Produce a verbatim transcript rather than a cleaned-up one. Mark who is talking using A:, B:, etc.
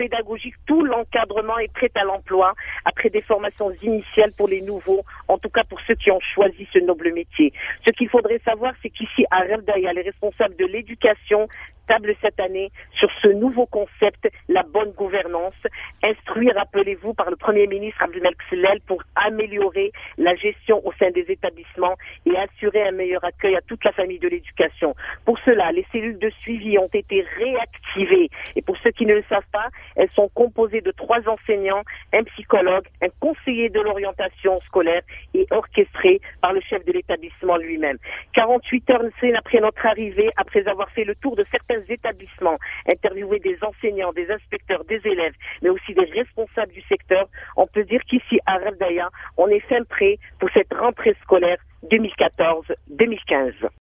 A: pédagogique, tout l'encadrement est prêt à l'emploi après des formations initiales pour les nouveaux, en tout cas pour ceux qui ont choisi ce noble métier. Ce qu'il faudrait savoir, c'est qu'ici à Rewdaya, les responsables de l'éducation table cette année sur ce nouveau concept, la bonne gouvernance, instruit, rappelez-vous, par le Premier ministre Abdelmalek Sellel pour améliorer la gestion au sein des établissements et assurer un meilleur accueil à toute la famille de l'éducation. Pour cela, les cellules de suivi ont été réactivées et pour ceux qui ne le savent pas, elles sont composées de trois enseignants, un psychologue, un conseiller de l'orientation scolaire et orchestrées par le chef de l'établissement lui-même. quarante-huit heures après notre arrivée, après avoir fait le tour de certains établissements, interviewer des enseignants, des inspecteurs, des élèves, mais aussi des responsables du secteur, on peut dire qu'ici à Rewdaya, on est fin prêt pour cette rentrée scolaire deux mille quatorze deux mille quinze.